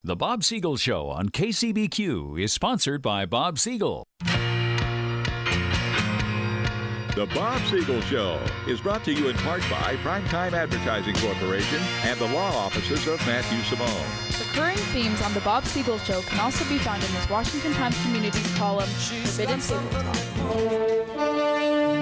The Bob Siegel Show on KCBQ is sponsored by Bob Siegel. The Bob Siegel Show is brought to you in part by Primetime Advertising Corporation and the law offices of Matthew Simone. Recurring themes on The Bob Siegel Show can also be found in his Washington Times Communities column, Forbidden Table Talk.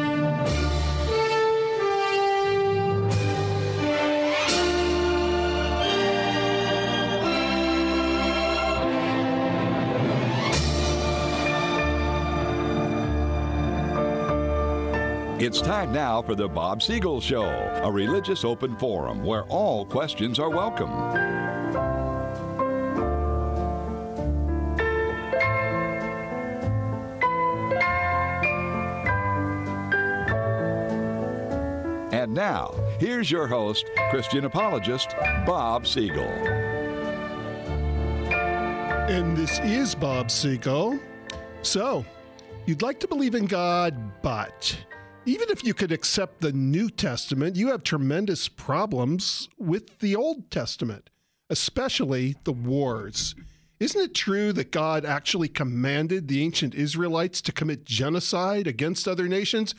It's time now for the Bob Siegel Show, a religious open forum where all questions are welcome. And now, here's your host, Christian apologist, Bob Siegel. And this is Bob Siegel. So, you'd like to believe in God, but even if you could accept the New Testament, you have tremendous problems with the Old Testament, especially the wars. Isn't it true that God actually commanded the ancient Israelites to commit genocide against other nations?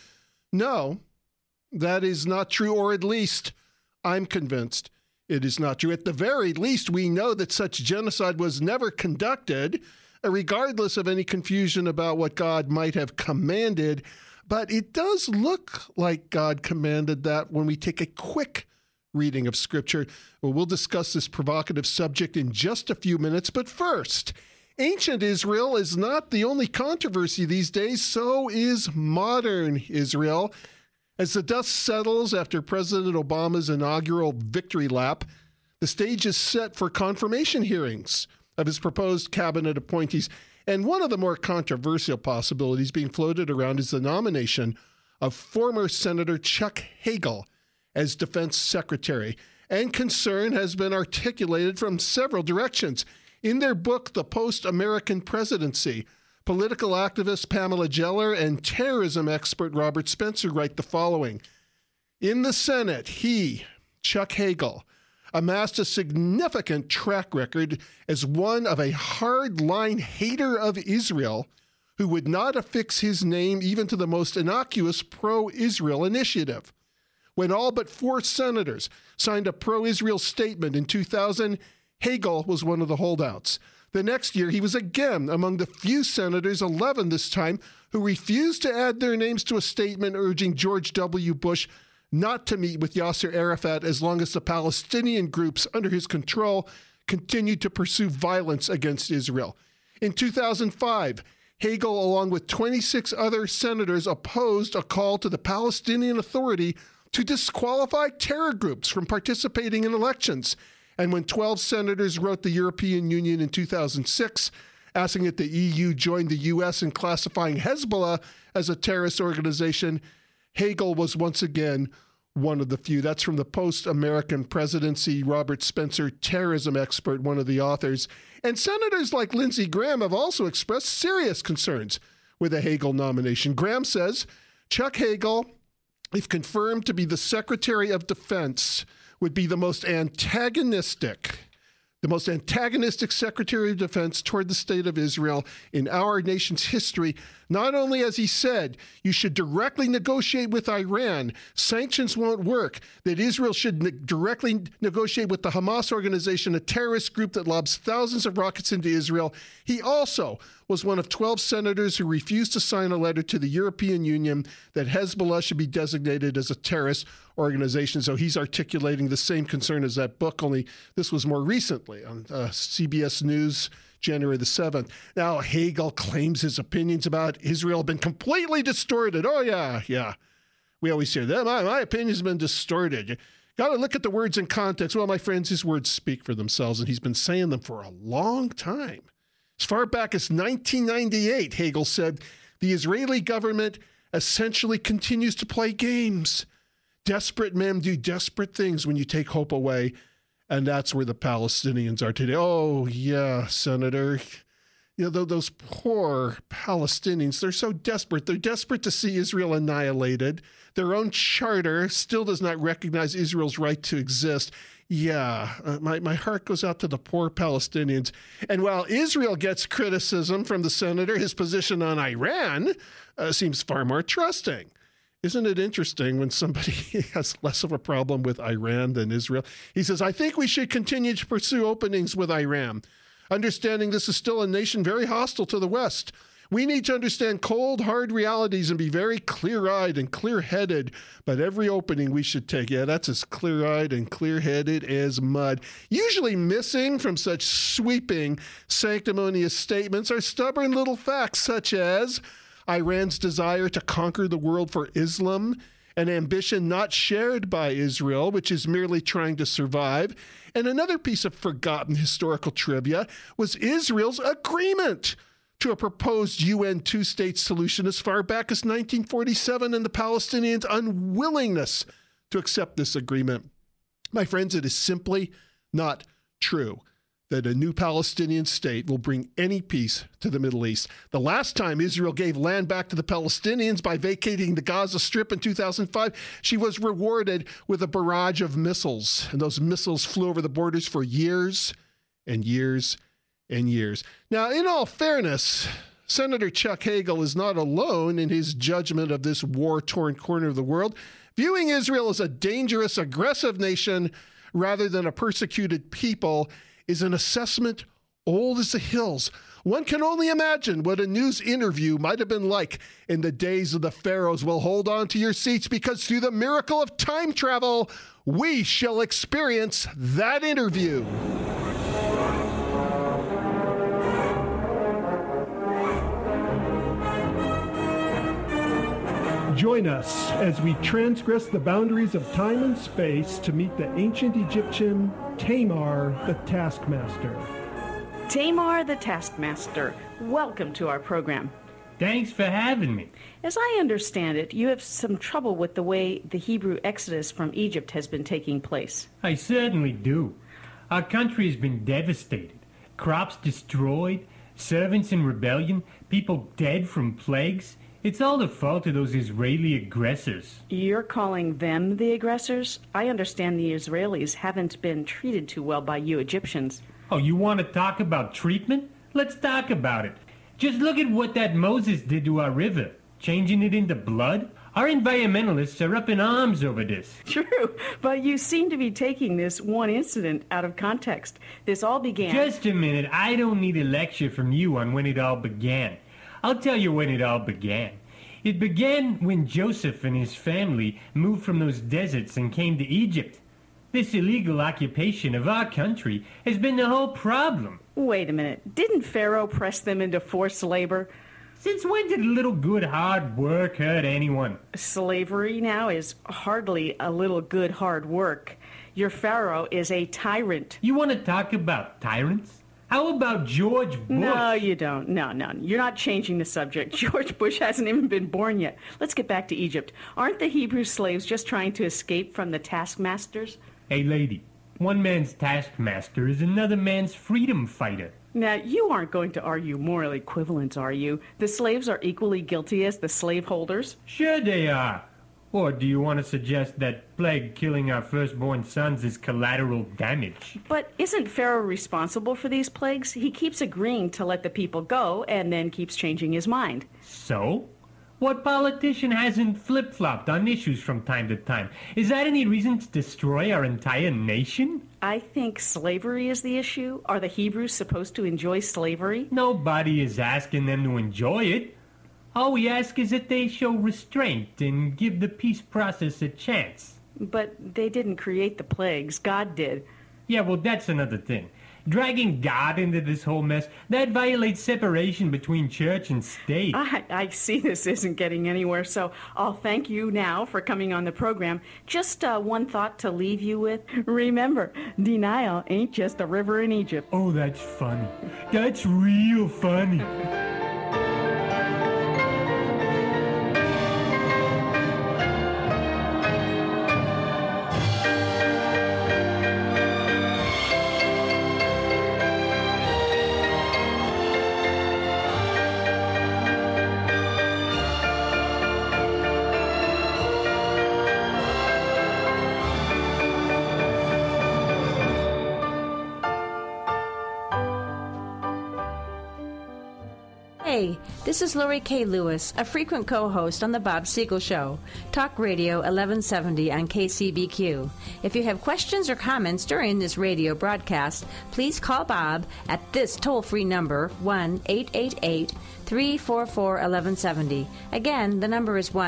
No, that is not true, or at least I'm convinced it is not true. At the very least, we know that such genocide was never conducted, regardless of any confusion about what God might have commanded. But it does look like God commanded that when we take a quick reading of Scripture. We'll discuss this provocative subject in just a few minutes. But first, ancient Israel is not the only controversy these days. So is modern Israel. As the dust settles after President Obama's inaugural victory lap, the stage is set for confirmation hearings of his proposed cabinet appointees. And one of the more controversial possibilities being floated around is the nomination of former Senator Chuck Hagel as Defense Secretary. And concern has been articulated from several directions. In their book, The Post-American Presidency, political activist Pamela Geller and terrorism expert Robert Spencer write the following. In the Senate, he, Chuck Hagel, amassed a significant track record as one of a hard-line hater of Israel who would not affix his name even to the most innocuous pro-Israel initiative. When all but 4 senators signed a pro-Israel statement in 2000, Hagel was one of the holdouts. The next year, he was again among the few senators, 11 this time, who refused to add their names to a statement urging George W. Bush not to meet with Yasser Arafat as long as the Palestinian groups under his control continued to pursue violence against Israel. In 2005, Hagel, along with 26 other senators, opposed a call to the Palestinian Authority to disqualify terror groups from participating in elections. And when 12 senators wrote the European Union in 2006, asking that the EU join the U.S. in classifying Hezbollah as a terrorist organization, Hagel was once again one of the few. That's from the Post-American Presidency, Robert Spencer, terrorism expert, one of the authors. And senators like Lindsey Graham have also expressed serious concerns with the Hagel nomination. Graham says, Chuck Hagel, if confirmed to be the Secretary of Defense, would be the most antagonistic Secretary of Defense toward the state of Israel in our nation's history. Not only, as he said, you should directly negotiate with Iran, sanctions won't work, that Israel should directly negotiate with the Hamas organization, a terrorist group that lobs thousands of rockets into Israel. He also was one of 12 senators who refused to sign a letter to the European Union that Hezbollah should be designated as a terrorist organization. So he's articulating the same concern as that book, only this was more recently on CBS News, January the 7th. Now, Hagel claims his opinions about Israel have been completely distorted. Oh, yeah. We always hear that. My opinions have been distorted. You got to look at the words in context. Well, my friends, his words speak for themselves, and he's been saying them for a long time. As far back as 1998, Hagel said, the Israeli government essentially continues to play games. Desperate men do desperate things when you take hope away. And that's where the Palestinians are today. Oh, yeah, Senator. You know, those poor Palestinians, they're so desperate. They're desperate to see Israel annihilated. Their own charter still does not recognize Israel's right to exist. Yeah, my heart goes out to the poor Palestinians. And while Israel gets criticism from the senator, his position on Iran seems far more trusting. Isn't it interesting when somebody has less of a problem with Iran than Israel? He says, I think we should continue to pursue openings with Iran, understanding this is still a nation very hostile to the West. We need to understand cold, hard realities and be very clear-eyed and clear-headed. But every opening we should take, yeah, that's as clear-eyed and clear-headed as mud. Usually missing from such sweeping, sanctimonious statements are stubborn little facts such as Iran's desire to conquer the world for Islam, an ambition not shared by Israel, which is merely trying to survive. And another piece of forgotten historical trivia was Israel's agreement to a proposed UN two-state solution as far back as 1947 and the Palestinians' unwillingness to accept this agreement. My friends, it is simply not true that a new Palestinian state will bring any peace to the Middle East. The last time Israel gave land back to the Palestinians by vacating the Gaza Strip in 2005, she was rewarded with a barrage of missiles. And those missiles flew over the borders for years and years and years. Now, in all fairness, Senator Chuck Hagel is not alone in his judgment of this war-torn corner of the world. Viewing Israel as a dangerous, aggressive nation rather than a persecuted people is an assessment old as the hills. One can only imagine what a news interview might have been like in the days of the pharaohs. Well, hold on to your seats because through the miracle of time travel, we shall experience that interview. Join us as we transgress the boundaries of time and space to meet the ancient Egyptian Tamar the Taskmaster. Tamar the Taskmaster, welcome to our program. Thanks for having me. As I understand it, you have some trouble with the way the Hebrew exodus from Egypt has been taking place. I certainly do. Our country has been devastated. Crops destroyed, servants in rebellion, people dead from plagues. It's all the fault of those Israeli aggressors. You're calling them the aggressors? I understand the Israelis haven't been treated too well by you Egyptians. Oh, you want to talk about treatment? Let's talk about it. Just look at what that Moses did to our river, changing it into blood. Our environmentalists are up in arms over this. True, but you seem to be taking this one incident out of context. This all began... Just a minute. I don't need a lecture from you on when it all began. I'll tell you when it all began. It began when Joseph and his family moved from those deserts and came to Egypt. This illegal occupation of our country has been the whole problem. Wait a minute. Didn't Pharaoh press them into forced labor? Since when did a little good hard work hurt anyone? Slavery now is hardly a little good hard work. Your Pharaoh is a tyrant. You want to talk about tyrants? How about George Bush? No, you don't. No. You're not changing the subject. George Bush hasn't even been born yet. Let's get back to Egypt. Aren't the Hebrew slaves just trying to escape from the taskmasters? Hey, lady. One man's taskmaster is another man's freedom fighter. Now, you aren't going to argue moral equivalence, are you? The slaves are equally guilty as the slaveholders? Sure they are. Or do you want to suggest that plague killing our firstborn sons is collateral damage? But isn't Pharaoh responsible for these plagues? He keeps agreeing to let the people go and then keeps changing his mind. So? What politician hasn't flip-flopped on issues from time to time? Is that any reason to destroy our entire nation? I think slavery is the issue. Are the Hebrews supposed to enjoy slavery? Nobody is asking them to enjoy it. All we ask is that they show restraint and give the peace process a chance. But they didn't create the plagues. God did. Yeah, well, that's another thing. Dragging God into this whole mess, that violates separation between church and state. I see this isn't getting anywhere, so I'll thank you now for coming on the program. Just one thought to leave you with. Remember, denial ain't just a river in Egypt. Oh, that's funny. That's real funny. Hey, this is Lori K. Lewis, a frequent co-host on The Bob Siegel Show, Talk Radio 1170 on KCBQ. If you have questions or comments during this radio broadcast, please call Bob at this toll-free number, 1-888-344-1170. Again, the number is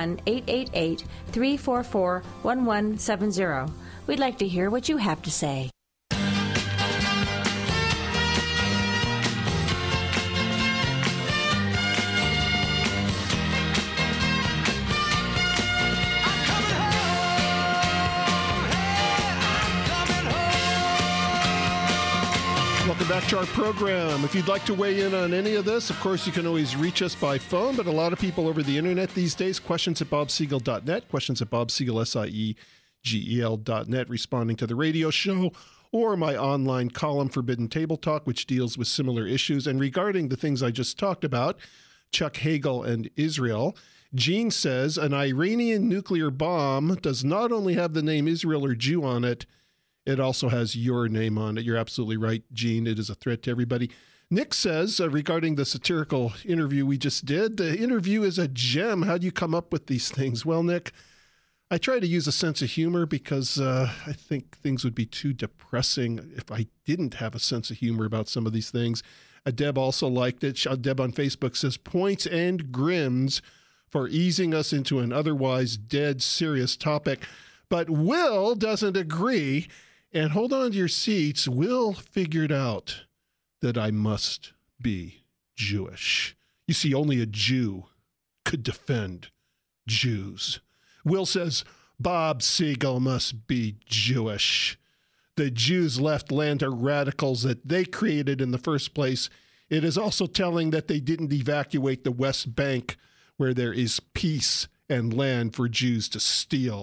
1-888-344-1170. We'd like to hear what you have to say. Welcome back to our program. If you'd like to weigh in on any of this, of course, you can always reach us by phone, but a lot of people over the internet these days, questions at bobsiegel.net, questions at bobsiegel.net, responding to the radio show, or my online column, Forbidden Table Talk, which deals with similar issues. And regarding the things I just talked about, Chuck Hagel and Israel, Gene says an Iranian nuclear bomb does not only have the name Israel or Jew on it, it also has your name on it. You're absolutely right, Gene. It is a threat to everybody. Nick says, regarding the satirical interview we just did, the interview is a gem. How do you come up with these things? Well, Nick, I try to use a sense of humor because I think things would be too depressing if I didn't have a sense of humor about some of these things. Deb also liked it. Deb on Facebook says, points and grims for easing us into an otherwise dead serious topic. But Will doesn't agree. And hold on to your seats. Will figured out that I must be Jewish. You see, only a Jew could defend Jews. Will says, Bob Siegel must be Jewish. The Jews left land to radicals that they created in the first place. It is also telling that they didn't evacuate the West Bank, where there is peace and land for Jews to steal.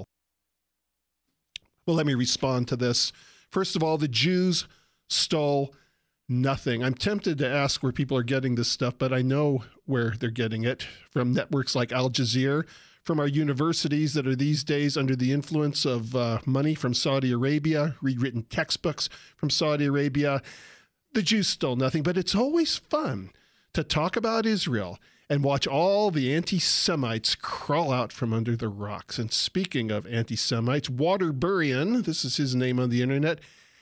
Well, let me respond to this. First of all, the Jews stole nothing. I'm tempted to ask where people are getting this stuff, but I know where they're getting it, from networks like Al Jazeera, from our universities that are these days under the influence of money from Saudi Arabia, rewritten textbooks from Saudi Arabia. The Jews stole nothing, but it's always fun to talk about Israel and watch all the anti-Semites crawl out from under the rocks. And speaking of anti-Semites, Waterburian, this is his name on the internet,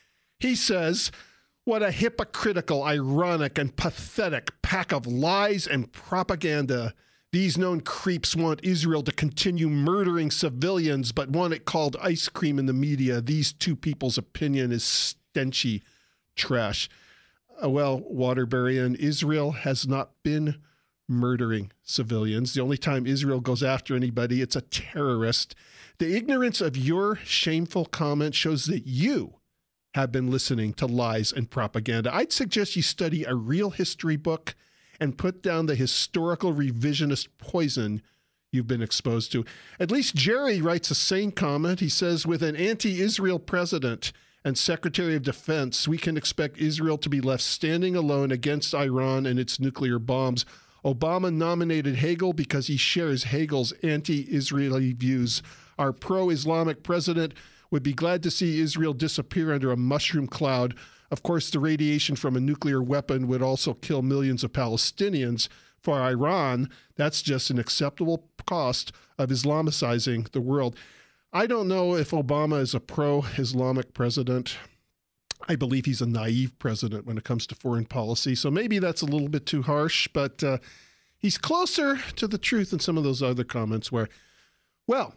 he says, what a hypocritical, ironic, and pathetic pack of lies and propaganda. These known creeps want Israel to continue murdering civilians, but want it called ice cream in the media. These two people's opinion is stenchy trash. Well, Waterburian, Israel has not been murdering civilians. The only time Israel goes after anybody, it's a terrorist. The ignorance of your shameful comment shows that you have been listening to lies and propaganda. I'd suggest you study a real history book and put down the historical revisionist poison you've been exposed to. At least Jerry writes a sane comment. He says, with an anti-Israel president and Secretary of Defense, we can expect Israel to be left standing alone against Iran and its nuclear bombs. Obama nominated Hagel because he shares Hagel's anti-Israeli views. Our pro-Islamic president would be glad to see Israel disappear under a mushroom cloud. Of course, the radiation from a nuclear weapon would also kill millions of Palestinians. For Iran, that's just an acceptable cost of Islamicizing the world. I don't know if Obama is a pro-Islamic president. I believe he's a naive president when it comes to foreign policy. So maybe that's a little bit too harsh, but he's closer to the truth than some of those other comments were. Well,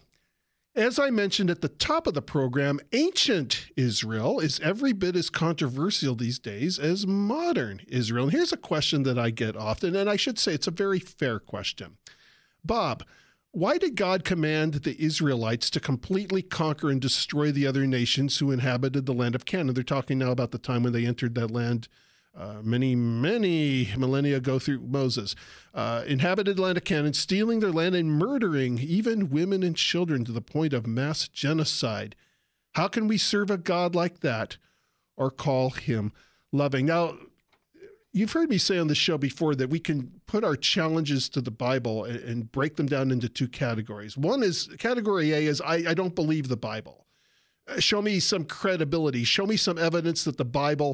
as I mentioned at the top of the program, ancient Israel is every bit as controversial these days as modern Israel. And here's a question that I get often, and I should say it's a very fair question. Bob, why did God command the Israelites to completely conquer and destroy the other nations who inhabited the land of Canaan? They're talking now about the time when they entered that land many millennia ago through Moses. Inhabited the land of Canaan, stealing their land and murdering even women and children to the point of mass genocide. How can we serve a God like that or call him loving? Now, you've heard me say on the show before that we can put our challenges to the Bible and break them down into two categories. One is, category A is, I don't believe the Bible. Show me some credibility. Show me some evidence that the Bible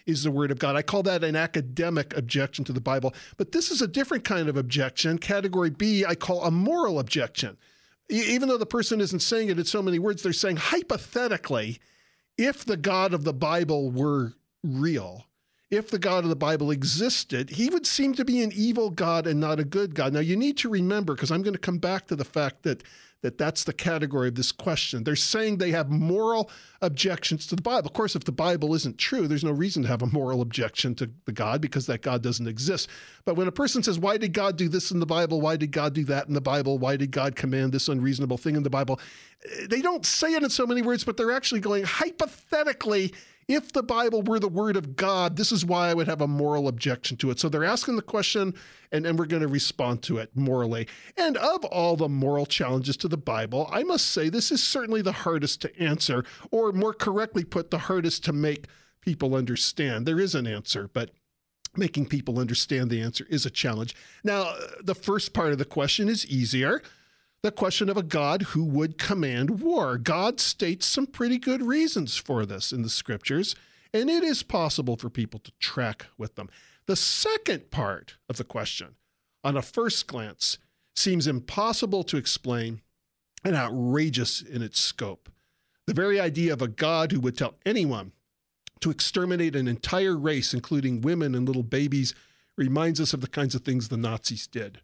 is the Word of God. I call that an academic objection to the Bible. But this is a different kind of objection. Category B, I call a moral objection. Even though the person isn't saying it in so many words, they're saying hypothetically, if the God of the Bible were real, if the God of the Bible existed, he would seem to be an evil God and not a good God. Now, you need to remember, because I'm going to come back to the fact that that's the category of this question. They're saying they have moral objections to the Bible. Of course, if the Bible isn't true, there's no reason to have a moral objection to the God because that God doesn't exist. But when a person says, why did God do this in the Bible? Why did God do that in the Bible? Why did God command this unreasonable thing in the Bible? They don't say it in so many words, but they're actually going, hypothetically, if the Bible were the Word of God, this is why I would have a moral objection to it. So they're asking the question, and we're going to respond to it morally. And of all the moral challenges to the Bible, I must say this is certainly the hardest to answer, or more correctly put, the hardest to make people understand. There is an answer, but making people understand the answer is a challenge. Now, the first part of the question is easier. The question of a God who would command war. God states some pretty good reasons for this in the scriptures, and it is possible for people to track with them. The second part of the question, on a first glance, seems impossible to explain and outrageous in its scope. The very idea of a God who would tell anyone to exterminate an entire race, including women and little babies, reminds us of the kinds of things the Nazis did.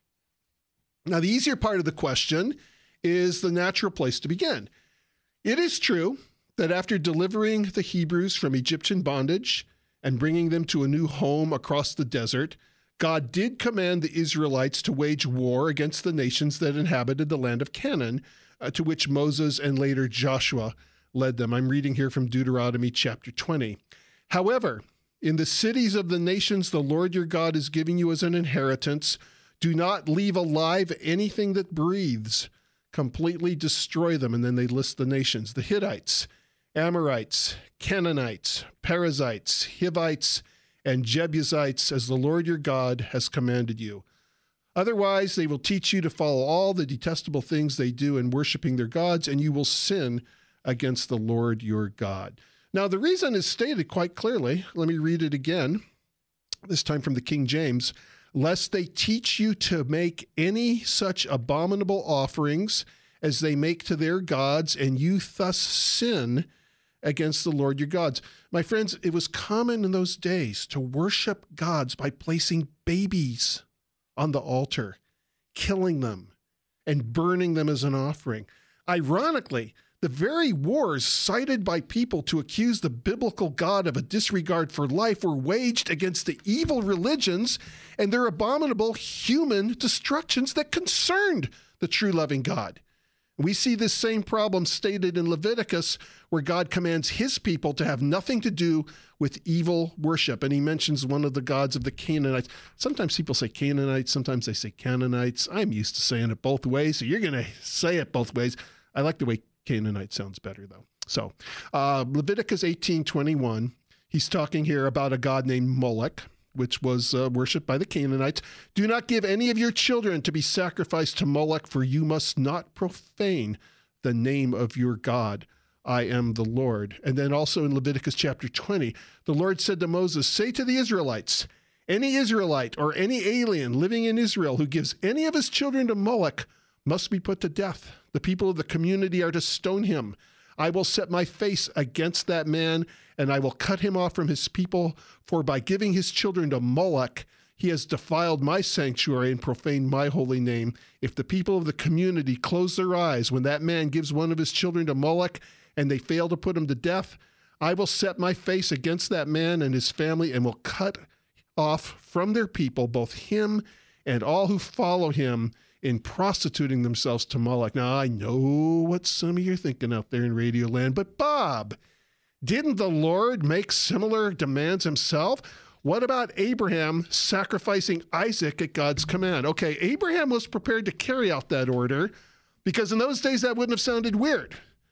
Now, the easier part of the question is the natural place to begin. It is true that after delivering the Hebrews from Egyptian bondage and bringing them to a new home across the desert, God did command the Israelites to wage war against the nations that inhabited the land of Canaan, to which Moses and later Joshua led them. I'm reading here from Deuteronomy chapter 20. However, in the cities of the nations the Lord your God is giving you as an inheritance, do not leave alive anything that breathes. Completely destroy them. And then they list the nations: the Hittites, Amorites, Canaanites, Perizzites, Hivites, and Jebusites, as the Lord your God has commanded you. Otherwise, they will teach you to follow all the detestable things they do in worshiping their gods, and you will sin against the Lord your God. Now, the reason is stated quite clearly. Let me read it again, this time from the King James. Lest they teach you to make any such abominable offerings as they make to their gods, and you thus sin against the Lord your gods. My friends, it was common in those days to worship gods by placing babies on the altar, killing them, and burning them as an offering. Ironically, the very wars cited by people to accuse the biblical God of a disregard for life were waged against the evil religions and their abominable human destructions that concerned the true loving God. We see this same problem stated in Leviticus, where God commands his people to have nothing to do with evil worship. And he mentions one of the gods of the Canaanites. Sometimes people say Canaanites, sometimes they say Canaanites. I'm used to saying it both ways, so you're going to say it both ways. I like the way Canaanite sounds better, though. So Leviticus 18:21, he's talking here about a god named Moloch, which was worshipped by the Canaanites. Do not give any of your children to be sacrificed to Moloch, for you must not profane the name of your God. I am the Lord. And then also in Leviticus chapter 20, the Lord said to Moses, say to the Israelites, any Israelite or any alien living in Israel who gives any of his children to Moloch must be put to death. The people of the community are to stone him. I will set my face against that man, and I will cut him off from his people, for by giving his children to Moloch, he has defiled my sanctuary and profaned my holy name. If the people of the community close their eyes when that man gives one of his children to Moloch, and they fail to put him to death, I will set my face against that man and his family, and will cut off from their people both him and all who follow him in prostituting themselves to Moloch. Now, I know what some of you are thinking out there in Radio Land, but Bob, didn't the Lord make similar demands himself? What about Abraham sacrificing Isaac at God's command? Okay, Abraham was prepared to carry out that order because in those days that wouldn't have sounded weird.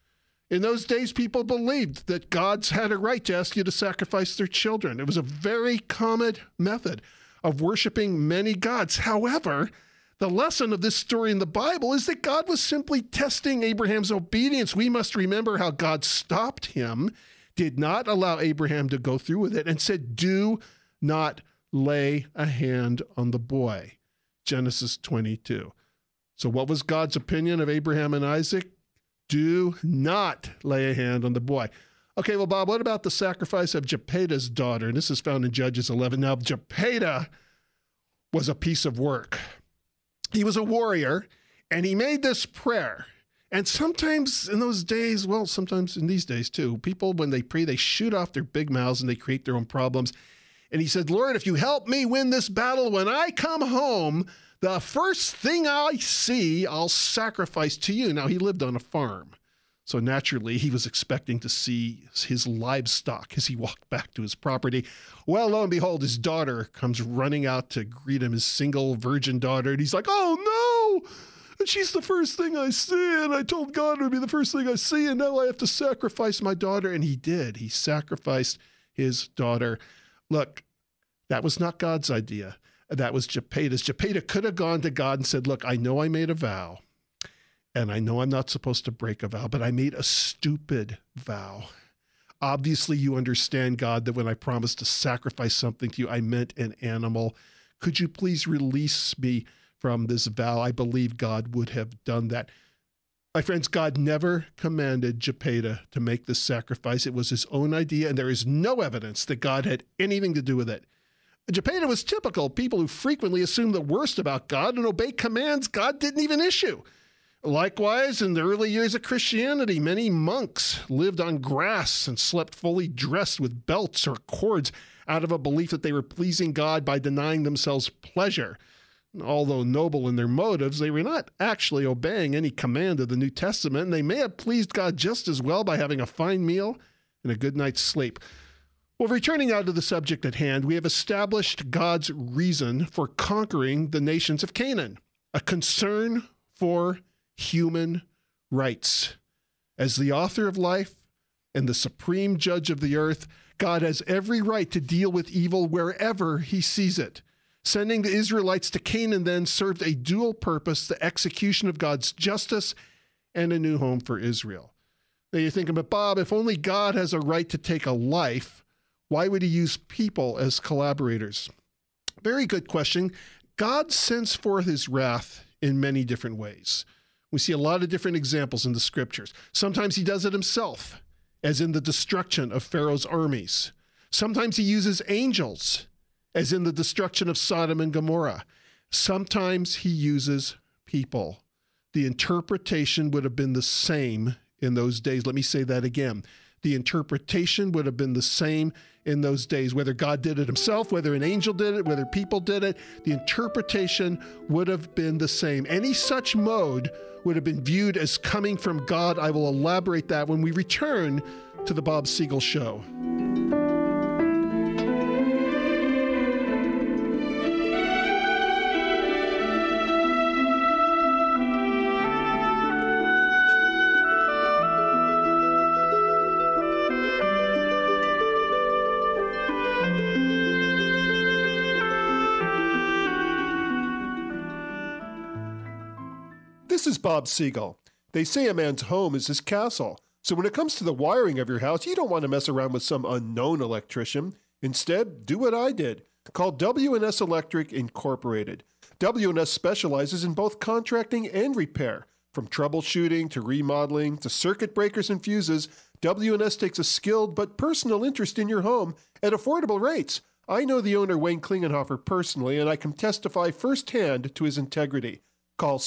In those days, people believed that gods had a right to ask you to sacrifice their children. It was a very common method of worshiping many gods. However, the lesson of this story in the Bible is that God was simply testing Abraham's obedience. We must remember how God stopped him, did not allow Abraham to go through with it and said, do not lay a hand on the boy. Genesis 22. So what was God's opinion of Abraham and Isaac? Do not lay a hand on the boy. Okay, well, Bob, what about the sacrifice of Jephthah's daughter? And this is found in Judges 11. Now, Jephthah was a piece of work. He was a warrior, and he made this prayer. And sometimes in those days, well, sometimes in these days too, people, when they pray, they shoot off their big mouths and they create their own problems. And he said, Lord, if you help me win this battle, when I come home, the first thing I see, I'll sacrifice to you. Now, he lived on a farm. So naturally, he was expecting to see his livestock as he walked back to his property. Well, lo and behold, his daughter comes running out to greet him, his single virgin daughter. And he's like, oh, no. And she's the first thing I see. And I told God it would be the first thing I see. And now I have to sacrifice my daughter. And he did. He sacrificed his daughter. Look, that was not God's idea. That was Jephthah's. Jephthah could have gone to God and said, look, I know I made a vow. And I know I'm not supposed to break a vow, but I made a stupid vow. Obviously, you understand, God, that when I promised to sacrifice something to you, I meant an animal. Could you please release me from this vow? I believe God would have done that. My friends, God never commanded Jephthah to make this sacrifice. It was his own idea, and there is no evidence that God had anything to do with it. Jephthah was typical, people who frequently assume the worst about God and obey commands God didn't even issue. Likewise, in the early years of Christianity, many monks lived on grass and slept fully dressed with belts or cords out of a belief that they were pleasing God by denying themselves pleasure. Although noble in their motives, they were not actually obeying any command of the New Testament, and they may have pleased God just as well by having a fine meal and a good night's sleep. Well, returning now to the subject at hand, we have established God's reason for conquering the nations of Canaan, a concern for human rights. As the author of life and the supreme judge of the earth, God has every right to deal with evil wherever he sees it. Sending the Israelites to Canaan then served a dual purpose, the execution of God's justice and a new home for Israel. Now you're thinking, but Bob, if only God has a right to take a life, why would he use people as collaborators? Very good question. God sends forth his wrath in many different ways. We see a lot of different examples in the scriptures. Sometimes he does it himself, as in the destruction of Pharaoh's armies. Sometimes he uses angels, as in the destruction of Sodom and Gomorrah. Sometimes he uses people. The interpretation would have been the same in those days. Let me say that again. The interpretation would have been the same in those days. Whether God did it himself, whether an angel did it, whether people did it, the interpretation would have been the same. Any such mode would have been viewed as coming from God. I will elaborate that when we return to the Bob Siegel Show. This is Bob Siegel. They say a man's home is his castle. So when it comes to the wiring of your house, you don't want to mess around with some unknown electrician. Instead, do what I did. Call W&S Electric Incorporated. W&S specializes in both contracting and repair. From troubleshooting to remodeling to circuit breakers and fuses, W&S takes a skilled but personal interest in your home at affordable rates. I know the owner, Wayne Klingenhofer, personally, and I can testify firsthand to his integrity. Call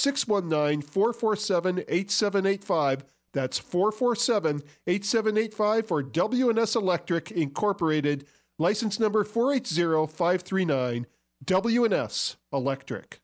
619-447-8785. That's 447-8785 for W&S Electric Incorporated. License number 480539. W&S Electric.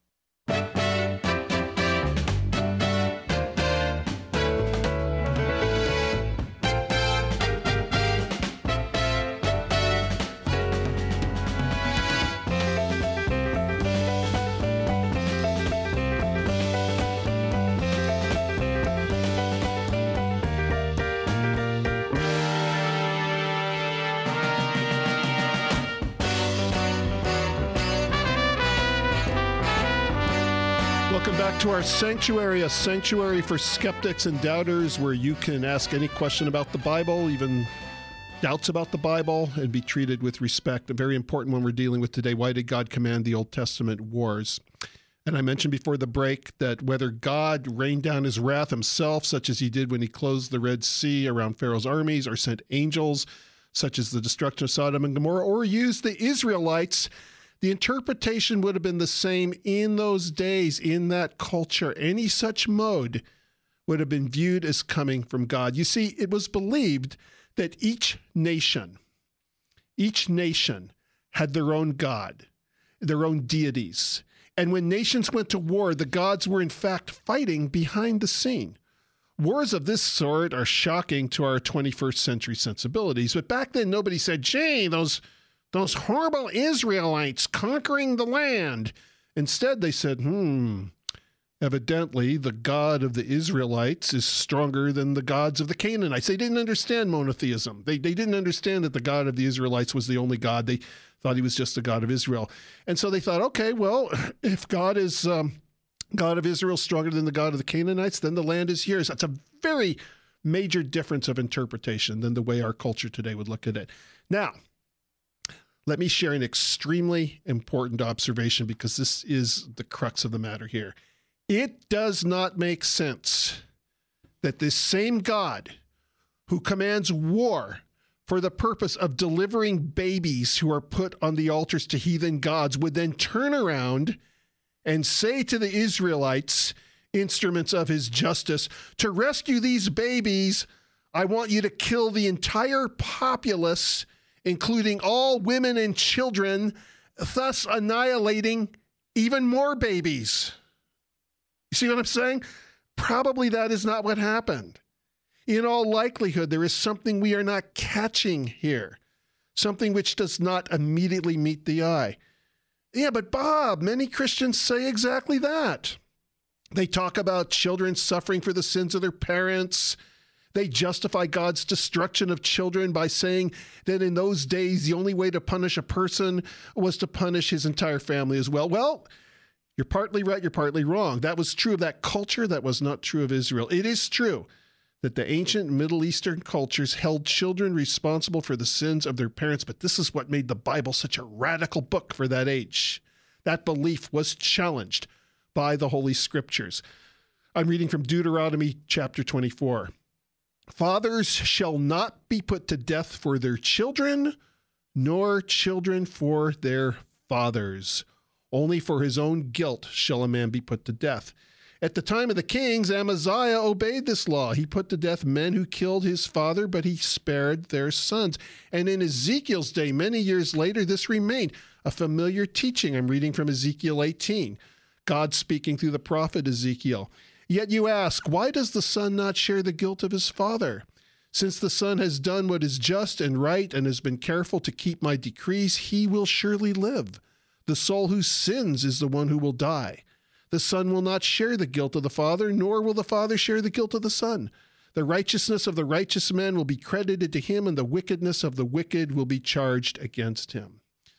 Welcome back to our sanctuary, a sanctuary for skeptics and doubters where you can ask any question about the Bible, even doubts about the Bible and be treated with respect. A very important one we're dealing with today. Why did God command the Old Testament wars? And I mentioned before the break that whether God rained down his wrath himself, such as he did when he closed the Red Sea around Pharaoh's armies, or sent angels, such as the destruction of Sodom and Gomorrah, or used the Israelites, the interpretation would have been the same in those days, in that culture. Any such mode would have been viewed as coming from God. You see, it was believed that each nation had their own God, their own deities. And when nations went to war, the gods were in fact fighting behind the scene. Wars of this sort are shocking to our 21st century sensibilities, but back then nobody said, gee, those horrible Israelites conquering the land. Instead, they said, evidently the God of the Israelites is stronger than the gods of the Canaanites. They didn't understand monotheism. They didn't understand that the God of the Israelites was the only God. They thought he was just the God of Israel. And so they thought, okay, well, if God is God of Israel stronger than the God of the Canaanites, then the land is yours. That's a very major difference of interpretation than the way our culture today would look at it. Now, let me share an extremely important observation, because this is the crux of the matter here. It does not make sense that this same God who commands war for the purpose of delivering babies who are put on the altars to heathen gods would then turn around and say to the Israelites, instruments of his justice, to rescue these babies, I want you to kill the entire populace, including all women and children, thus annihilating even more babies. You see what I'm saying? Probably that is not what happened. In all likelihood, there is something we are not catching here, something which does not immediately meet the eye. Yeah, but Bob, many Christians say exactly that. They talk about children suffering for the sins of their parents. They justify God's destruction of children by saying that in those days, the only way to punish a person was to punish his entire family as well. Well, you're partly right, you're partly wrong. That was true of that culture. That was not true of Israel. It is true that the ancient Middle Eastern cultures held children responsible for the sins of their parents, but this is what made the Bible such a radical book for that age. That belief was challenged by the Holy Scriptures. I'm reading from Deuteronomy chapter 24. Fathers shall not be put to death for their children, nor children for their fathers. Only for his own guilt shall a man be put to death. At the time of the kings, Amaziah obeyed this law. He put to death men who killed his father, but he spared their sons. And in Ezekiel's day, many years later, this remained a familiar teaching. I'm reading from Ezekiel 18, God speaking through the prophet Ezekiel. Yet you ask, why does the son not share the guilt of his father? Since the son has done what is just and right and has been careful to keep my decrees, he will surely live. The soul who sins is the one who will die. The son will not share the guilt of the father, nor will the father share the guilt of the son. The righteousness of the righteous man will be credited to him, and the wickedness of the wicked will be charged against him.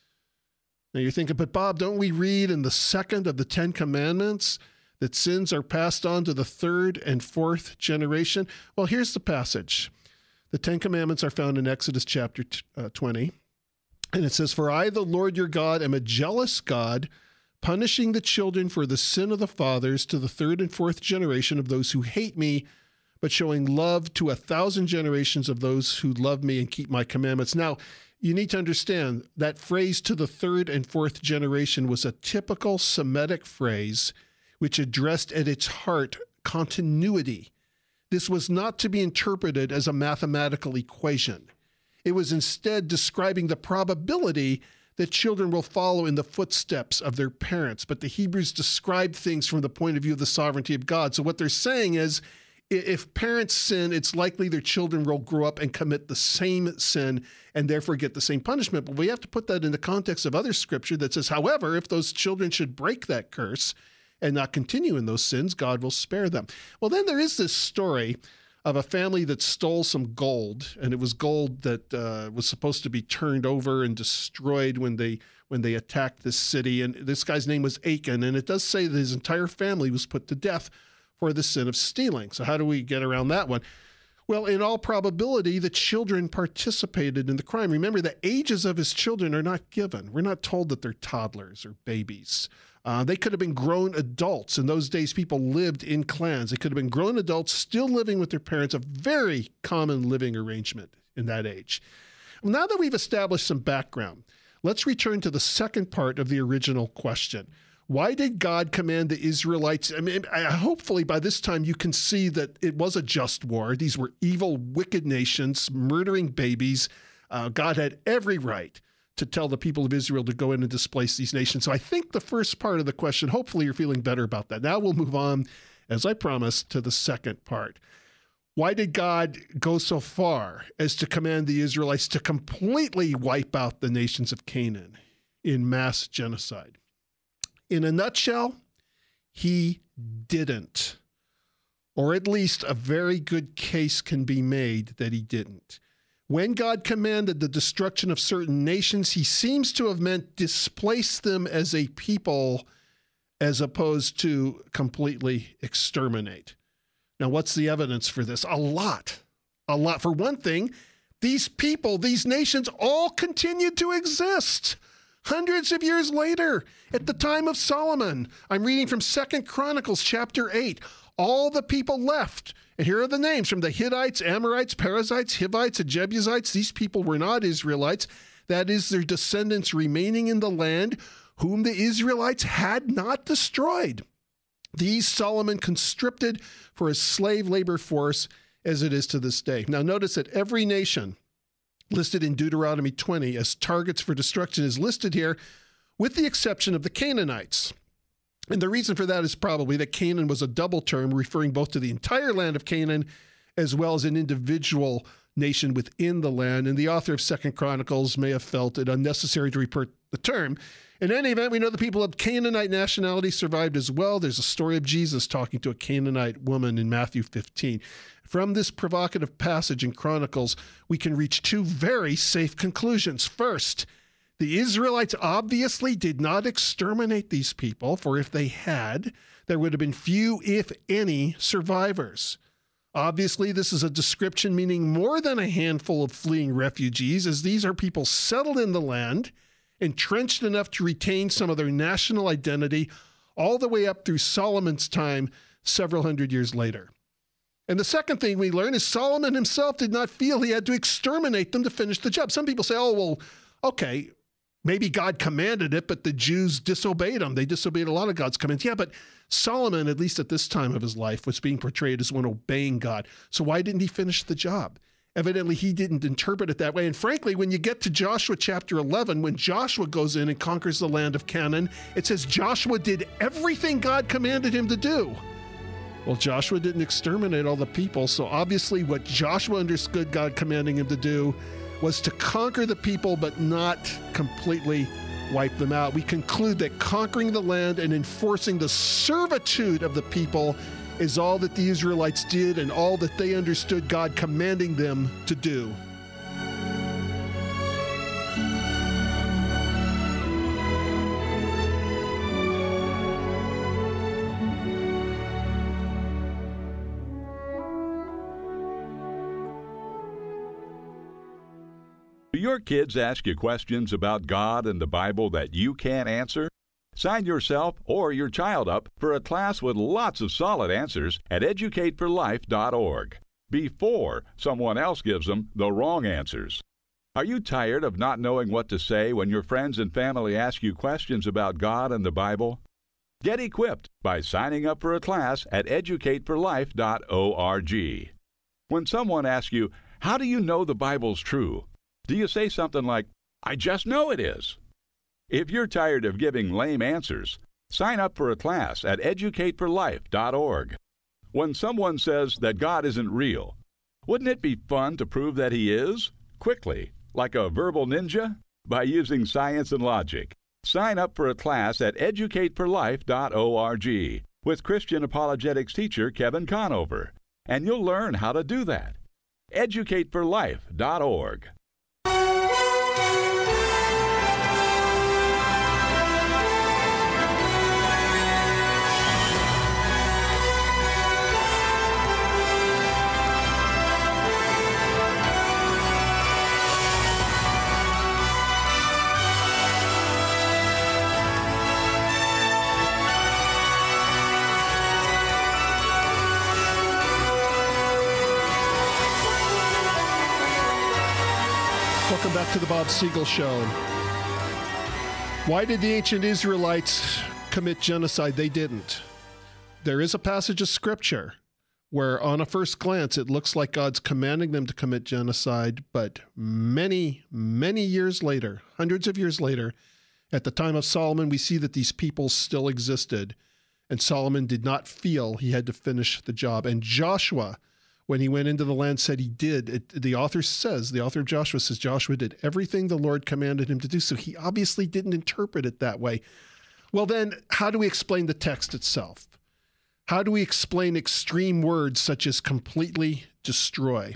Now you're thinking, but Bob, don't we read in the second of the 10 Commandments that sins are passed on to the third and fourth generation? Well, here's the passage. The 10 Commandments are found in Exodus chapter 20. And it says, for I, the Lord your God, am a jealous God, punishing the children for the sin of the fathers to the third and fourth generation of those who hate me, but showing love to 1,000 generations of those who love me and keep my commandments. Now, you need to understand that phrase to the third and fourth generation was a typical Semitic phrase which addressed at its heart continuity. This was not to be interpreted as a mathematical equation. It was instead describing the probability that children will follow in the footsteps of their parents. But the Hebrews described things from the point of view of the sovereignty of God. So what they're saying is, if parents sin, it's likely their children will grow up and commit the same sin and therefore get the same punishment. But we have to put that in the context of other scripture that says, however, if those children should break that curse and not continue in those sins, God will spare them. Well, then there is this story of a family that stole some gold, and it was gold that was supposed to be turned over and destroyed when they attacked this city. And this guy's name was Achan, and it does say that his entire family was put to death for the sin of stealing. So how do we get around that one? Well, in all probability, the children participated in the crime. Remember, the ages of his children are not given. We're not told that they're toddlers or babies. They could have been grown adults. In those days, people lived in clans. They could have been grown adults still living with their parents, a very common living arrangement in that age. Well, now that we've established some background, let's return to the second part of the original question. Why did God command the Israelites? I mean, hopefully by this time you can see that it was a just war. These were evil, wicked nations, murdering babies. God had every right to tell the people of Israel to go in and displace these nations. So I think the first part of the question, hopefully you're feeling better about that. Now we'll move on, as I promised, to the second part. Why did God go so far as to command the Israelites to completely wipe out the nations of Canaan in mass genocide? In a nutshell, he didn't. Or at least a very good case can be made that he didn't. When God commanded the destruction of certain nations, he seems to have meant displace them as a people as opposed to completely exterminate. Now, what's the evidence for this? A lot. For one thing, these people, these nations all continued to exist hundreds of years later at the time of Solomon. I'm reading from 2 Chronicles chapter 8. All the people left. And here are the names from the Hittites, Amorites, Perizzites, Hivites, and Jebusites. These people were not Israelites. That is, their descendants remaining in the land, whom the Israelites had not destroyed. These Solomon conscripted for his slave labor force as it is to this day. Now notice that every nation listed in Deuteronomy 20 as targets for destruction is listed here, with the exception of the Canaanites. And the reason for that is probably that Canaan was a double term referring both to the entire land of Canaan as well as an individual nation within the land. And the author of 2 Chronicles may have felt it unnecessary to repeat the term. In any event, we know the people of Canaanite nationality survived as well. There's a story of Jesus talking to a Canaanite woman in Matthew 15. From this provocative passage in Chronicles, we can reach two very safe conclusions. First, the Israelites obviously did not exterminate these people, for if they had, there would have been few, if any, survivors. Obviously, this is a description meaning more than a handful of fleeing refugees, as these are people settled in the land, entrenched enough to retain some of their national identity all the way up through Solomon's time several hundred years later. And the second thing we learn is Solomon himself did not feel he had to exterminate them to finish the job. Some people say, oh, well, okay, maybe God commanded it, but the Jews disobeyed him. They disobeyed a lot of God's commands. Yeah, but Solomon, at least at this time of his life, was being portrayed as one obeying God. So why didn't he finish the job? Evidently, he didn't interpret it that way. And frankly, when you get to Joshua chapter 11, when Joshua goes in and conquers the land of Canaan, it says Joshua did everything God commanded him to do. Well, Joshua didn't exterminate all the people, so obviously what Joshua understood God commanding him to do was to conquer the people, but not completely wipe them out. We conclude that conquering the land and enforcing the servitude of the people is all that the Israelites did and all that they understood God commanding them to do. Do your kids ask you questions about God and the Bible that you can't answer? Sign yourself or your child up for a class with lots of solid answers at educateforlife.org before someone else gives them the wrong answers. Are you tired of not knowing what to say when your friends and family ask you questions about God and the Bible? Get equipped by signing up for a class at educateforlife.org. When someone asks you, how do you know the Bible's true? Do you say something like, I just know it is? If you're tired of giving lame answers, sign up for a class at educateforlife.org. When someone says that God isn't real, wouldn't it be fun to prove that he is? Quickly, like a verbal ninja? By using science and logic. Sign up for a class at educateforlife.org with Christian apologetics teacher Kevin Conover, and you'll learn how to do that. educateforlife.org. Welcome back to the Bob Siegel Show. Why did the ancient Israelites commit genocide? They didn't. There is a passage of scripture where on a first glance it looks like God's commanding them to commit genocide, but many, many years later, hundreds of years later, at the time of Solomon, we see that these people still existed, and Solomon did not feel he had to finish the job. And Joshua, when he went into the land, said he did. The author of Joshua says Joshua did everything the Lord commanded him to do, so he obviously didn't interpret it that way. Well then, how do we explain the text itself? How do we explain extreme words such as completely destroy?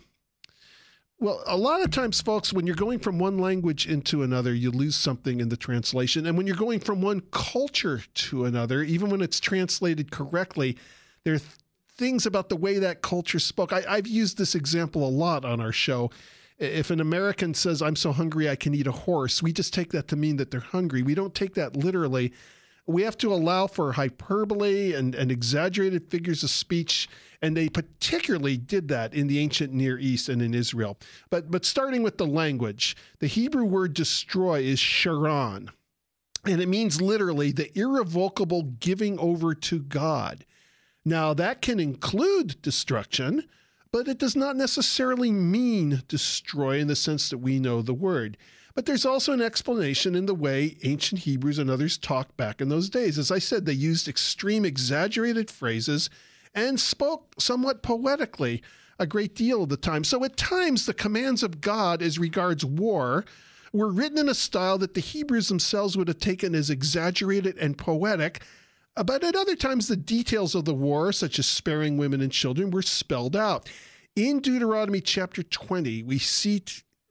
Well, a lot of times, folks, when you're going from one language into another, you lose something in the translation. And when you're going from one culture to another, even when it's translated correctly, there are things about the way that culture spoke. I've used this example a lot on our show. If an American says, "I'm so hungry I can eat a horse," we just take that to mean that they're hungry. We don't take that literally. We have to allow for hyperbole and exaggerated figures of speech, and they particularly did that in the ancient Near East and in Israel. But starting with the language, the Hebrew word destroy is sharon, and it means literally the irrevocable giving over to God. Now, that can include destruction, but it does not necessarily mean destroy in the sense that we know the word. But there's also an explanation in the way ancient Hebrews and others talked back in those days. As I said, they used extreme, exaggerated phrases and spoke somewhat poetically a great deal of the time. So at times, the commands of God as regards war were written in a style that the Hebrews themselves would have taken as exaggerated and poetic. But at other times, the details of the war, such as sparing women and children, were spelled out. In Deuteronomy chapter 20, we see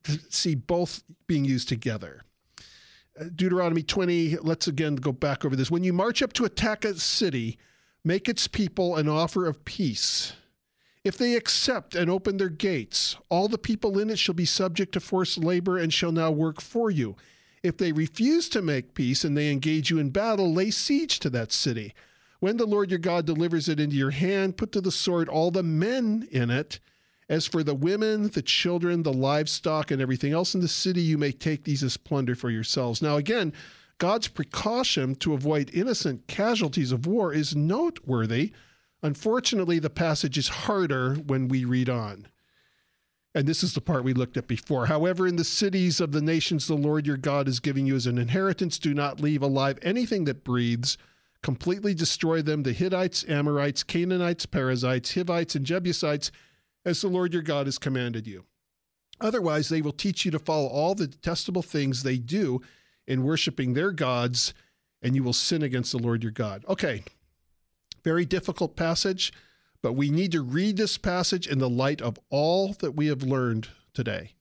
both being used together. Deuteronomy 20, let's again go back over this. When you march up to attack a city, make its people an offer of peace. If they accept and open their gates, all the people in it shall be subject to forced labor and shall now work for you. If they refuse to make peace and they engage you in battle, lay siege to that city. When the Lord your God delivers it into your hand, put to the sword all the men in it. As for the women, the children, the livestock, and everything else in the city, you may take these as plunder for yourselves. Now again, God's precaution to avoid innocent casualties of war is noteworthy. Unfortunately, the passage is harder when we read on. And this is the part we looked at before. However, in the cities of the nations the Lord your God is giving you as an inheritance, do not leave alive anything that breathes. Completely destroy them, the Hittites, Amorites, Canaanites, Perizzites, Hivites, and Jebusites, as the Lord your God has commanded you. Otherwise, they will teach you to follow all the detestable things they do in worshiping their gods, and you will sin against the Lord your God. Okay, very difficult passage, but we need to read this passage in the light of all that we have learned today.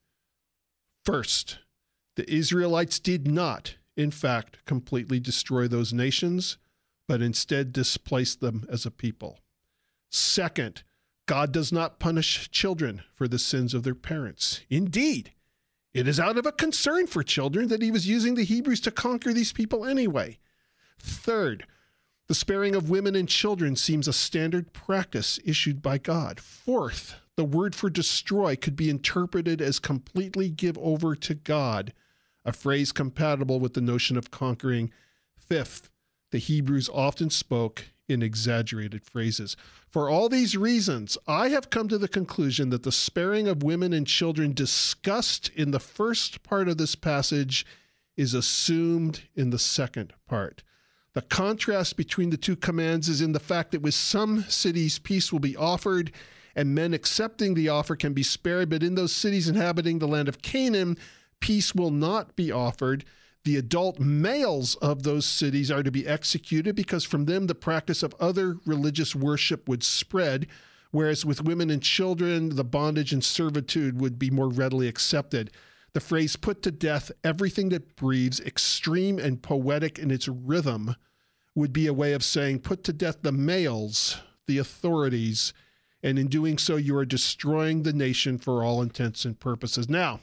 First, the Israelites did not, in fact, completely destroy those nations, but instead displace them as a people. Second, God does not punish children for the sins of their parents. Indeed, it is out of a concern for children that he was using the Hebrews to conquer these people anyway. Third, the sparing of women and children seems a standard practice issued by God. Fourth, the word for destroy could be interpreted as completely give over to God, a phrase compatible with the notion of conquering. Fifth, the Hebrews often spoke in exaggerated phrases. For all these reasons, I have come to the conclusion that the sparing of women and children discussed in the first part of this passage is assumed in the second part. The contrast between the two commands is in the fact that with some cities peace will be offered and men accepting the offer can be spared, but in those cities inhabiting the land of Canaan, peace will not be offered. The adult males of those cities are to be executed because from them the practice of other religious worship would spread, whereas with women and children, the bondage and servitude would be more readily accepted. The phrase put to death everything that breathes, extreme and poetic in its rhythm, would be a way of saying put to death the males, the authorities, and in doing so you are destroying the nation for all intents and purposes. Now,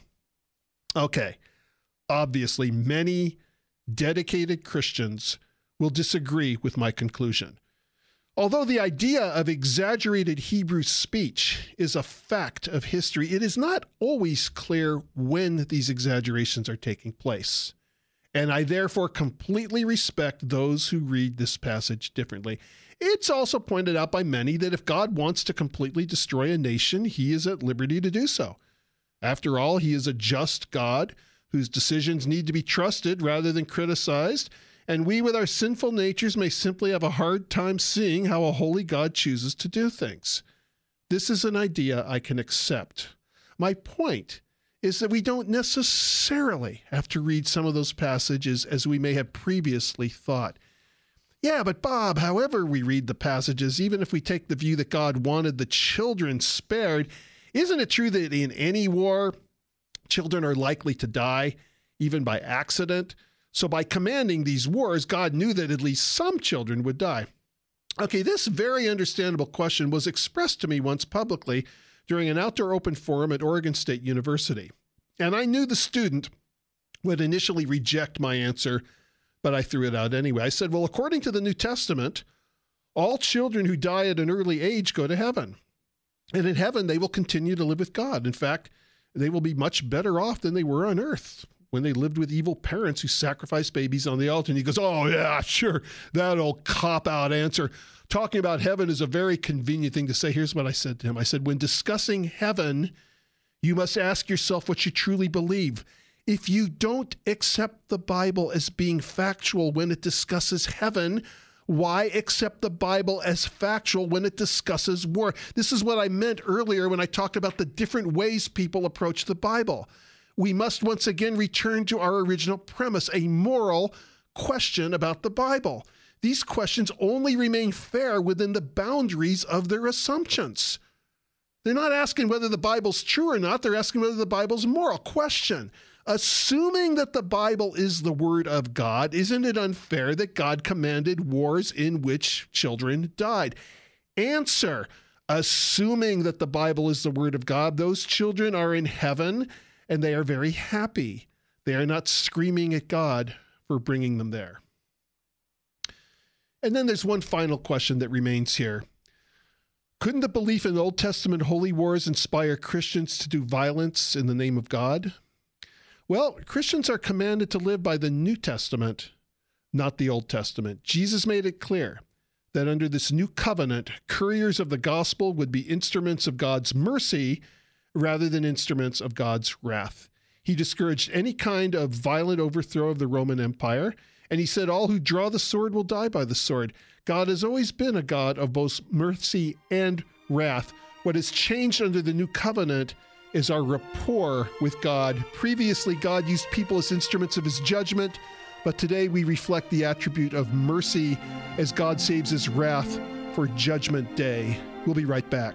okay, obviously, many dedicated Christians will disagree with my conclusion. Although the idea of exaggerated Hebrew speech is a fact of history, it is not always clear when these exaggerations are taking place. And I therefore completely respect those who read this passage differently. It's also pointed out by many that if God wants to completely destroy a nation, he is at liberty to do so. After all, he is a just God whose decisions need to be trusted rather than criticized, and we with our sinful natures may simply have a hard time seeing how a holy God chooses to do things. This is an idea I can accept. My point is that we don't necessarily have to read some of those passages as we may have previously thought. Yeah, but Bob, however we read the passages, even if we take the view that God wanted the children spared, isn't it true that in any war, children are likely to die, even by accident? So by commanding these wars, God knew that at least some children would die. Okay, this very understandable question was expressed to me once publicly during an outdoor open forum at Oregon State University. And I knew the student would initially reject my answer, but I threw it out anyway. I said, well, according to the New Testament, all children who die at an early age go to heaven. And in heaven, they will continue to live with God. In fact, they will be much better off than they were on earth when they lived with evil parents who sacrificed babies on the altar. And he goes, oh, yeah, sure, that old cop-out answer. Talking about heaven is a very convenient thing to say. Here's what I said to him. I said, when discussing heaven, you must ask yourself what you truly believe. If you don't accept the Bible as being factual when it discusses heaven, why accept the Bible as factual when it discusses war? This is what I meant earlier when I talked about the different ways people approach the Bible. We must once again return to our original premise, a moral question about the Bible. These questions only remain fair within the boundaries of their assumptions. They're not asking whether the Bible's true or not. They're asking whether the Bible's moral. Question: assuming that the Bible is the Word of God, isn't it unfair that God commanded wars in which children died? Answer: assuming that the Bible is the Word of God, those children are in heaven and they are very happy. They are not screaming at God for bringing them there. And then there's one final question that remains here. Couldn't the belief in Old Testament holy wars inspire Christians to do violence in the name of God? Well, Christians are commanded to live by the New Testament, not the Old Testament. Jesus made it clear that under this new covenant, couriers of the gospel would be instruments of God's mercy rather than instruments of God's wrath. He discouraged any kind of violent overthrow of the Roman Empire, and he said all who draw the sword will die by the sword. God has always been a God of both mercy and wrath. What has changed under the new covenant is our rapport with God. Previously, God used people as instruments of his judgment, but today we reflect the attribute of mercy as God saves his wrath for Judgment Day. We'll be right back.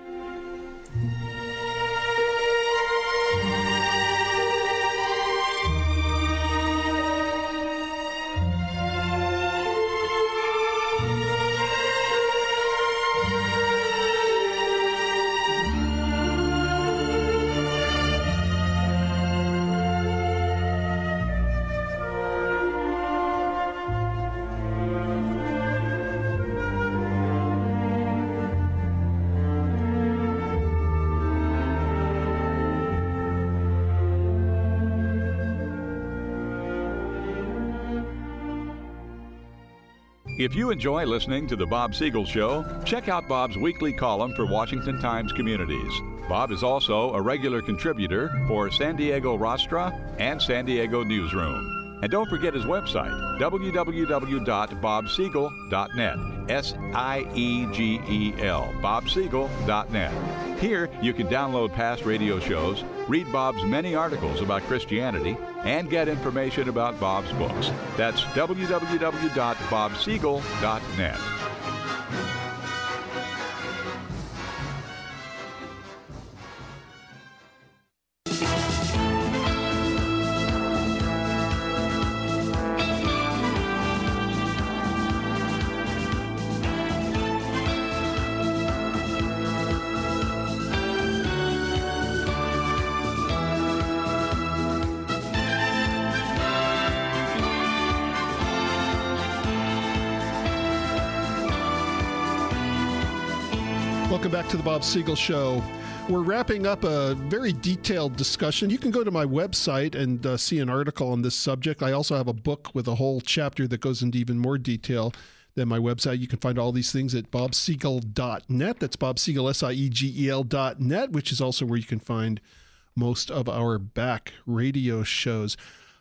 If you enjoy listening to The Bob Siegel Show, check out Bob's weekly column for Washington Times Communities. Bob is also a regular contributor for San Diego Rostra and San Diego Newsroom. And don't forget his website, www.bobsiegel.net, S-I-E-G-E-L, bobsiegel.net. Here, you can download past radio shows, read Bob's many articles about Christianity, and get information about Bob's books. That's www.bobsiegel.net. Welcome back to the Bob Siegel Show. We're wrapping up a very detailed discussion. You can go to my website and see an article on this subject. I also have a book with a whole chapter that goes into even more detail than my website. You can find all these things at bobsiegel.net. That's Bob Siegel, SIEGEL.net, which is also where you can find most of our back radio shows.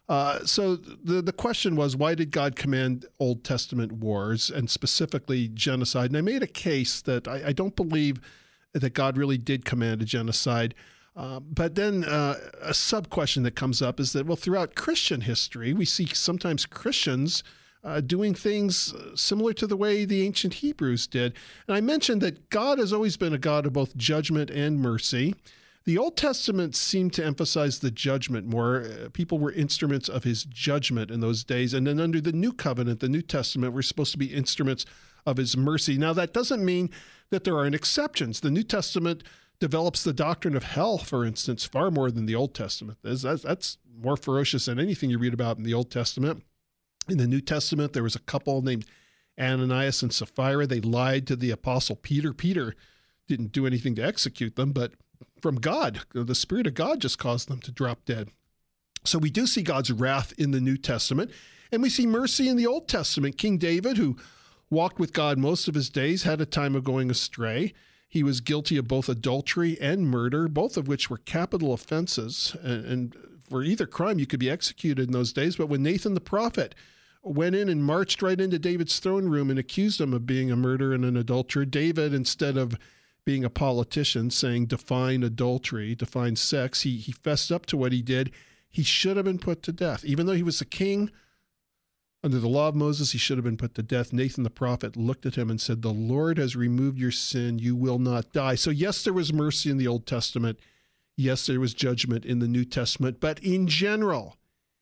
So the question was, why did God command Old Testament wars and specifically genocide? And I made a case that I don't believe that God really did command a genocide. But then a sub-question that comes up is that, well, throughout Christian history, we see sometimes Christians doing things similar to the way the ancient Hebrews did. And I mentioned that God has always been a God of both judgment and mercy. The Old Testament seemed to emphasize the judgment more. People were instruments of his judgment in those days. And then under the New Covenant, the New Testament, we're supposed to be instruments of his mercy. Now, that doesn't mean that there aren't exceptions. The New Testament develops the doctrine of hell, for instance, far more than the Old Testament is. That's more ferocious than anything you read about in the Old Testament. In the New Testament, there was a couple named Ananias and Sapphira. They lied to the apostle Peter. Peter didn't do anything to execute them, but from God, the Spirit of God just caused them to drop dead. So we do see God's wrath in the New Testament, and we see mercy in the Old Testament. King David, who walked with God most of his days, had a time of going astray. He was guilty of both adultery and murder, both of which were capital offenses. And for either crime, you could be executed in those days. But when Nathan the prophet went in and marched right into David's throne room and accused him of being a murderer and an adulterer, David, instead of being a politician saying define adultery, define sex, he fessed up to what he did. He should have been put to death. Even though he was a king, under the law of Moses, he should have been put to death. Nathan the prophet looked at him and said, "The Lord has removed your sin. You will not die." So yes, there was mercy in the Old Testament. Yes, there was judgment in the New Testament. But in general,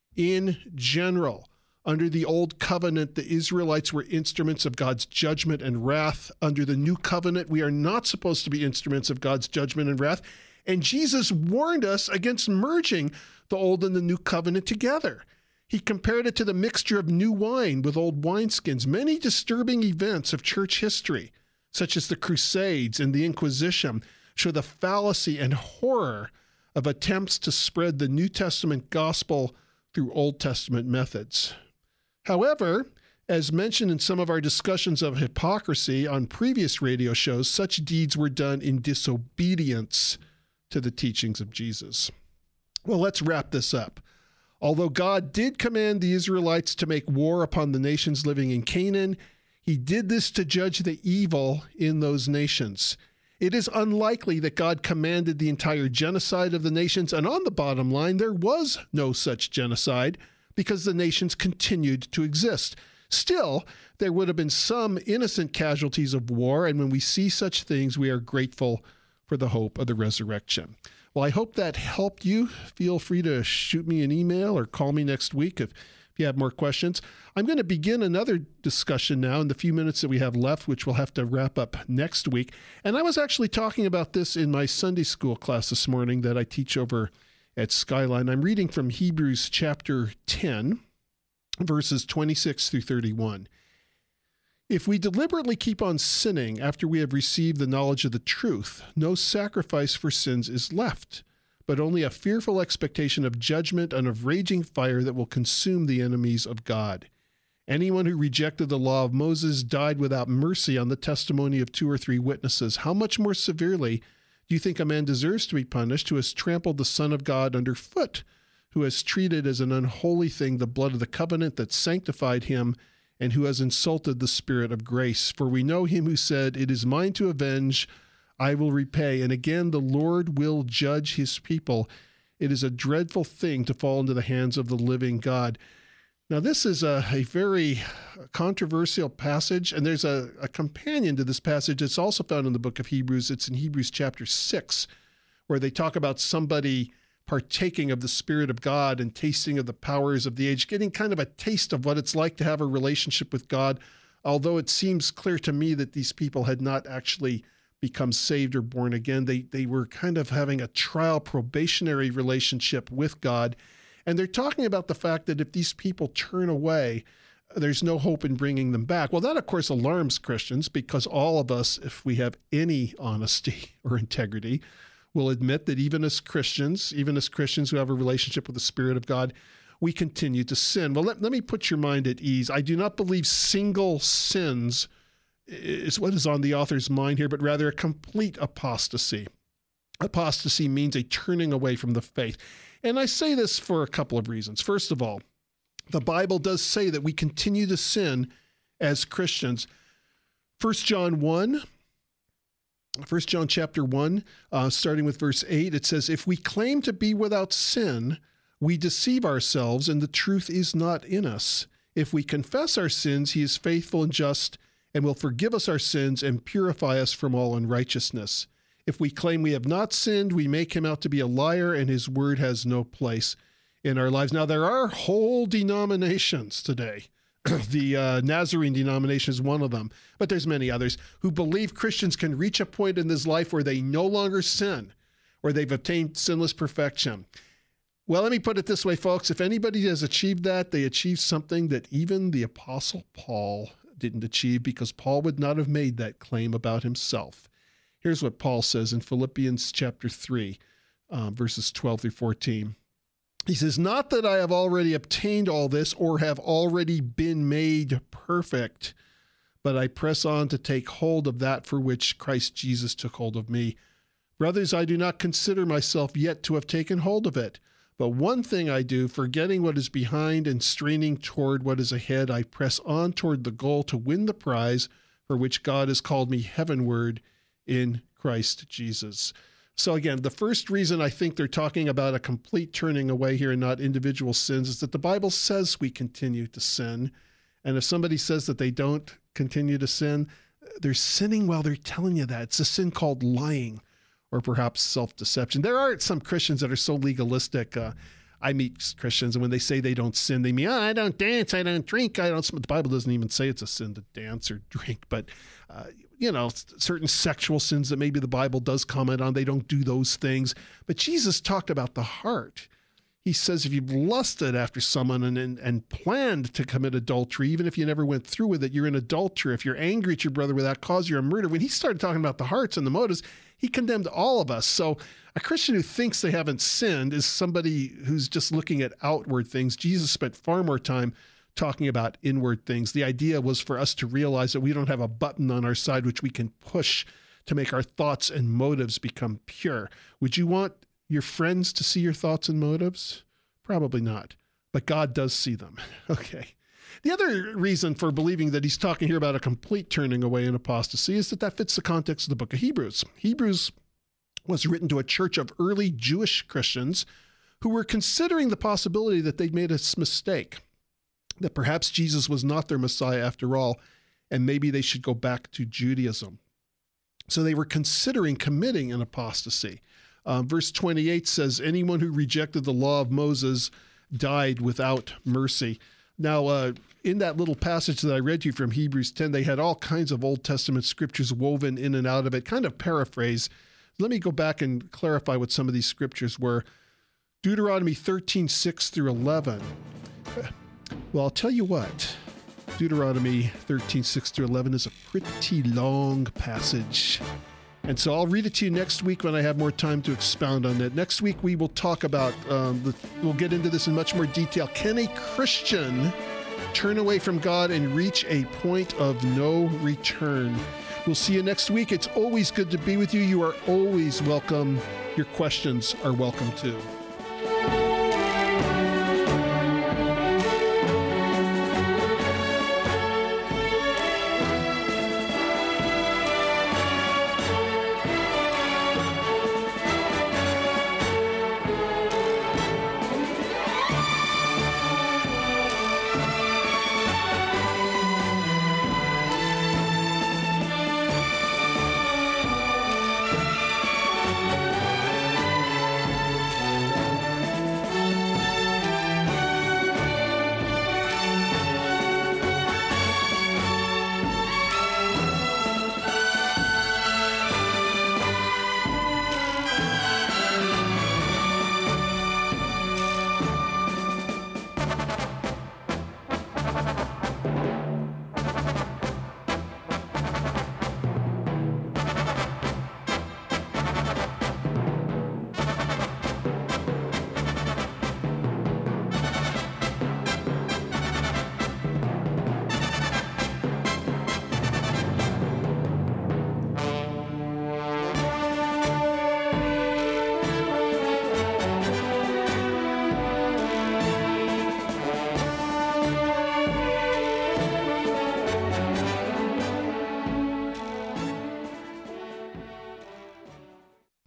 under the Old Covenant, the Israelites were instruments of God's judgment and wrath. Under the New Covenant, we are not supposed to be instruments of God's judgment and wrath. And Jesus warned us against merging the Old and the New Covenant together. He compared it to the mixture of new wine with old wineskins. Many disturbing events of church history, such as the Crusades and the Inquisition, show the fallacy and horror of attempts to spread the New Testament gospel through Old Testament methods. However, as mentioned in some of our discussions of hypocrisy on previous radio shows, such deeds were done in disobedience to the teachings of Jesus. Well, let's wrap this up. Although God did command the Israelites to make war upon the nations living in Canaan, he did this to judge the evil in those nations. It is unlikely that God commanded the entire genocide of the nations, and on the bottom line, there was no such genocide because the nations continued to exist. Still, there would have been some innocent casualties of war, and when we see such things, we are grateful for the hope of the resurrection. Well, I hope that helped you. Feel free to shoot me an email or call me next week if you have more questions. I'm going to begin another discussion now in the few minutes that we have left, which we'll have to wrap up next week. And I was actually talking about this in my Sunday school class this morning that I teach over at Skyline. I'm reading from Hebrews chapter 10, verses 26 through 31. If we deliberately keep on sinning after we have received the knowledge of the truth, no sacrifice for sins is left, but only a fearful expectation of judgment and of raging fire that will consume the enemies of God. Anyone who rejected the law of Moses died without mercy on the testimony of 2 or 3 witnesses. How much more severely do you think a man deserves to be punished who has trampled the Son of God underfoot, who has treated as an unholy thing the blood of the covenant that sanctified him, and who has insulted the Spirit of grace? For we know him who said, "It is mine to avenge, I will repay." And again, the Lord will judge his people. It is a dreadful thing to fall into the hands of the living God. Now, this is a very controversial passage, and there's a companion to this passage. It's also found in the book of Hebrews. It's in Hebrews chapter 6, where they talk about somebody partaking of the Spirit of God and tasting of the powers of the age, getting kind of a taste of what it's like to have a relationship with God, although it seems clear to me that these people had not actually become saved or born again. They were kind of having a trial probationary relationship with God. And they're talking about the fact that if these people turn away, there's no hope in bringing them back. Well, that, of course, alarms Christians, because all of us, if we have any honesty or integrity, will admit that even as Christians who have a relationship with the Spirit of God, we continue to sin. Well, let me put your mind at ease. I do not believe single sins is what is on the author's mind here, but rather a complete apostasy. Apostasy means a turning away from the faith. And I say this for a couple of reasons. First of all, the Bible does say that we continue to sin as Christians. 1 John chapter 1, starting with verse 8, it says, "If we claim to be without sin, we deceive ourselves, and the truth is not in us. If we confess our sins, he is faithful and just and will forgive us our sins and purify us from all unrighteousness. If we claim we have not sinned, we make him out to be a liar, and his word has no place in our lives." Now, there are whole denominations today. The Nazarene denomination is one of them, but there's many others who believe Christians can reach a point in this life where they no longer sin, where they've attained sinless perfection. Well, let me put it this way, folks. If anybody has achieved that, they achieved something that even the Apostle Paul didn't achieve, because Paul would not have made that claim about himself. Here's what Paul says in Philippians chapter 3, verses 12 through 14. He says, "Not that I have already obtained all this or have already been made perfect, but I press on to take hold of that for which Christ Jesus took hold of me. Brothers, I do not consider myself yet to have taken hold of it. But one thing I do, forgetting what is behind and straining toward what is ahead, I press on toward the goal to win the prize for which God has called me heavenward in Christ Jesus." So again, the first reason I think they're talking about a complete turning away here and not individual sins is that the Bible says we continue to sin. And if somebody says that they don't continue to sin, they're sinning while they're telling you that. It's a sin called lying, or perhaps self-deception. There are some Christians that are so legalistic. I meet Christians, and when they say they don't sin, they mean, I don't dance, I don't drink, I don't smoke. The Bible doesn't even say it's a sin to dance or drink, but certain sexual sins that maybe the Bible does comment on, they don't do those things. But Jesus talked about the heart. He says if you've lusted after someone and planned to commit adultery, even if you never went through with it, you're an adulterer. If you're angry at your brother without cause, you're a murderer. When he started talking about the hearts and the motives, he condemned all of us. So a Christian who thinks they haven't sinned is somebody who's just looking at outward things. Jesus spent far more time talking about inward things. The idea was for us to realize that we don't have a button on our side which we can push to make our thoughts and motives become pure. Would you want your friends to see your thoughts and motives? Probably not, but God does see them. Okay. The other reason for believing that he's talking here about a complete turning away and apostasy is that fits the context of the book of Hebrews. Hebrews was written to a church of early Jewish Christians who were considering the possibility that they'd made a mistake, that perhaps Jesus was not their Messiah after all, and maybe they should go back to Judaism. So they were considering committing an apostasy. Verse 28 says, "Anyone who rejected the law of Moses died without mercy." Now, in that little passage that I read to you from Hebrews 10, they had all kinds of Old Testament scriptures woven in and out of it, kind of paraphrase. Let me go back and clarify what some of these scriptures were. Deuteronomy 13:6 through 11. Well, I'll tell you what. Deuteronomy 13:6 through 11 is a pretty long passage. And so I'll read it to you next week when I have more time to expound on that. Next week, we will talk about, we'll get into this in much more detail. Can a Christian turn away from God and reach a point of no return? We'll see you next week. It's always good to be with you. You are always welcome. Your questions are welcome too.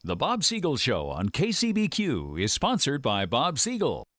The Bob Siegel Show on KCBQ is sponsored by Bob Siegel.